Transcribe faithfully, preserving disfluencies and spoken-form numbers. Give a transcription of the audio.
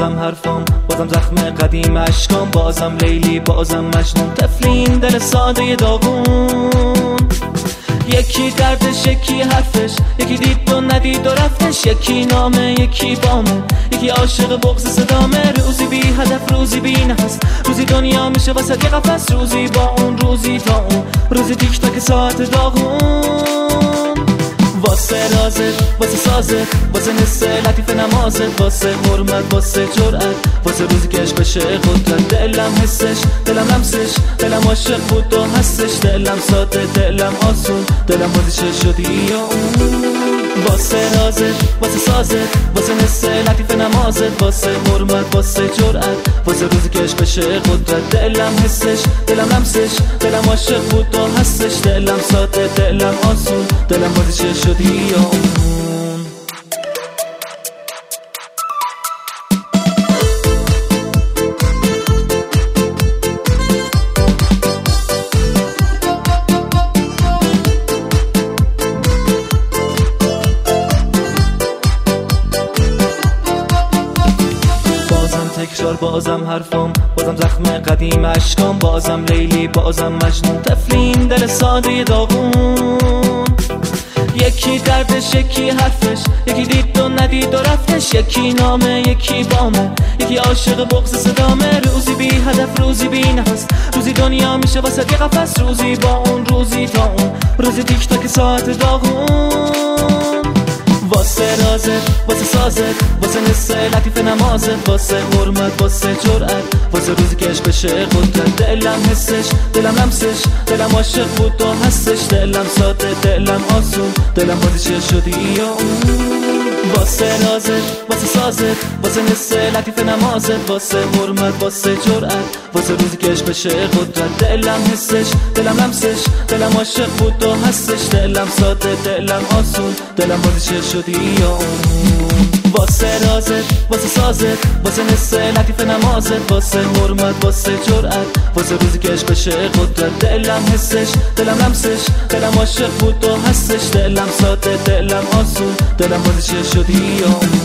بازم حرفام، بازم زخم قدیم اشکام، بازم لیلی بازم مجنون، طفلین دل ساده داغون. یکی دردش یکی حرفش، یکی دید و ندید و رفتش، یکی نامه یکی بامه، یکی عاشق بغض صدامه. روزی بی هدف روزی بی نفس، روزی دنیا میشه وسط یه قفس، روزی با اون روزی تا اون، روزی تیک تاک ساعت داغون. واسه رازت واسه سازت واسه نسه لطیف نمازت، واسه حرمت واسه جرأت، واسه روزی که عشق بشه قدرت. دلم حسش دلم لمسش، دلم عاشق بود و هستش، دلم ساده دلم آسون، دلم بازی چه شدی یا اون. واسه رازت واسه سازت واسه نسه لطیف نمازت، واسه حرمت واسه جرأت، واسه روزی که عشق بشه قدرت. دلم حسش دلم لمسش، دلم عاشق بود و هستش، دلم ساده دلم آسون، دلم بازی چه شدی یا اون. تکرار بازم حرفام، بازم زخم قدیم اشکام، بازم لیلی بازم مجنون، طفلین دل ساده داغون. یکی دردش یکی حرفش، یکی دید و ندید و رفتش، یکی نامه یکی بامه، یکی عاشق بغض صدامه. روزی بی هدف روزی بی نفس، روزی دنیا میشه وسط یه قفس، روزی با اون روزی تا اون، روزی تیک تاک ساعت داغون. واسه رازت واسه سازت واسه نسه لطیف نمازت، واسه حرمت واسه جرأت، واسه روزی که عشق بشه قدرت. دلم حسش دلم لمسش، دلم عاشق بود و هستش، دلم ساده دلم آسون، دلم بازی چه شدی یا اون. واسه رازت واسه سازت واسه نسه لطیف نمازت، واسه حرمت واسه جرأت، واسه روزی که عشق بشه قدرت. دلم حسش دلم لمسش، دلم عاشق بود و هستش، دلم ساده دلم آسون، دلم بازی چه شدی یا اون. واسه رازت واسه سازت واسه نسه لطیف نمازت، واسه حرمت واسه جرأت، واسه روزی که عشق بشه قدرت. دلم حسش دلم لمسش، دلم عاشق بود و هستش، دلم ساده دلم آسون، دلم بازی چه شدی یا اون.